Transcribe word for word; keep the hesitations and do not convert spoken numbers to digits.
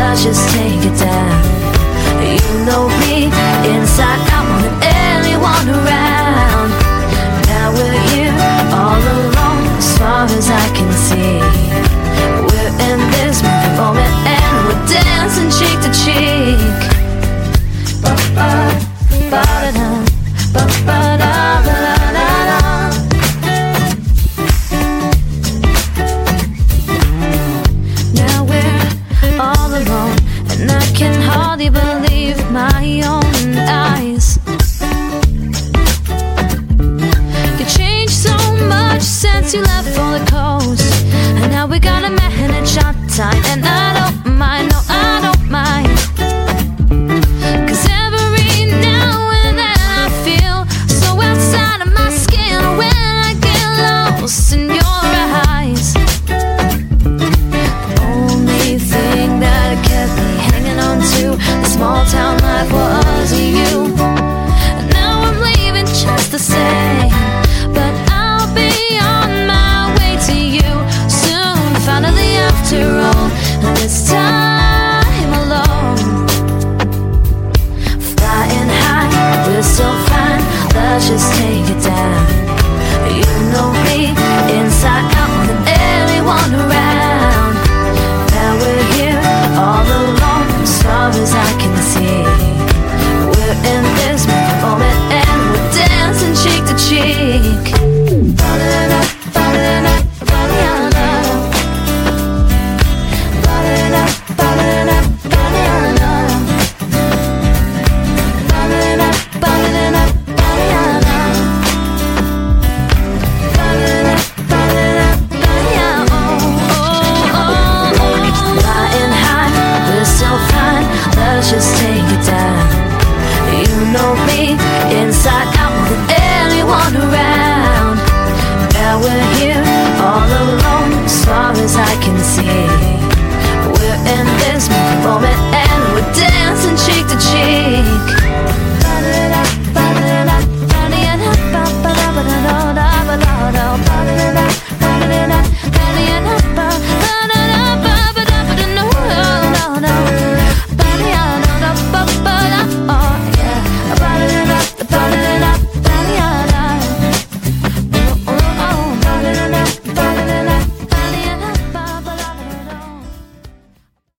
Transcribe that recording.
let's just take it down. You know me, inside out, more than anyone around. Now we're here, all alone, as far as I can see. We're in this moving moment and we're dancing cheek to cheek. Ba-ba, ba-da-da, ba-ba-da-ba-da-da-da. Now we're all alone and I can hardly believe my own eyes. You changed so much since you left for the coast, and now we gotta